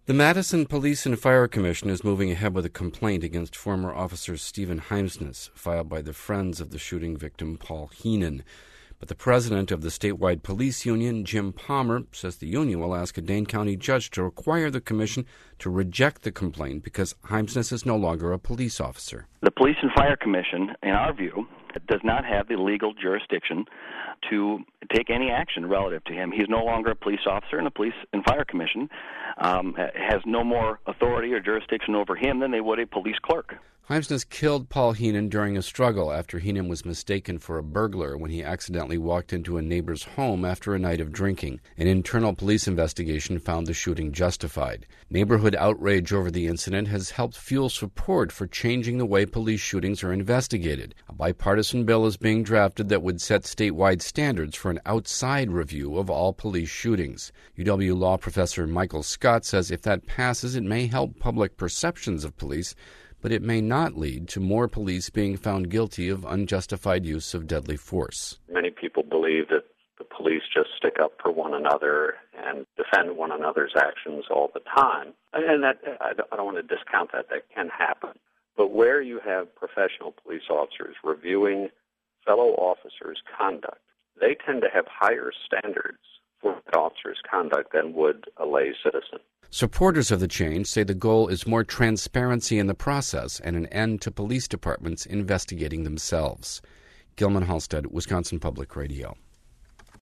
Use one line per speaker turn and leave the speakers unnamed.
The Madison Police and Fire Commission is moving ahead with a complaint against former officer Stephen Heimsness, filed by the friends of the shooting victim, Paul Heenan. But the president of the statewide police union, Jim Palmer, says the union will ask a Dane County judge to require the commission to reject the complaint because Heimsness is no longer a police officer.
The Police and Fire Commission, in our view, does not have the legal jurisdiction to take any action relative to him. He's no longer a police officer, and the Police and Fire Commission has no more authority or jurisdiction over him than they would a police clerk.
Heimsness killed Paul Heenan during a struggle after Heenan was mistaken for a burglar when he accidentally walked into a neighbor's home after a night of drinking. An internal police investigation found the shooting justified. Neighborhood outrage over the incident has helped fuel support for changing the way police shootings are investigated. A bipartisan bill is being drafted that would set statewide standards for an outside review of all police shootings. UW law professor Michael Scott says if that passes, it may help public perceptions of police, but it may not lead to more police being found guilty of unjustified use of deadly force.
Many people believe that the police just stick up for one another and defend one another's actions all the time. And that I don't want to discount that. That can happen. But where you have professional police officers reviewing fellow officers' conduct, they tend to have higher standards for that officer's conduct than would a lay citizen.
Supporters of the change say the goal is more transparency in the process and an end to police departments investigating themselves. Gilman Halstead, Wisconsin Public Radio.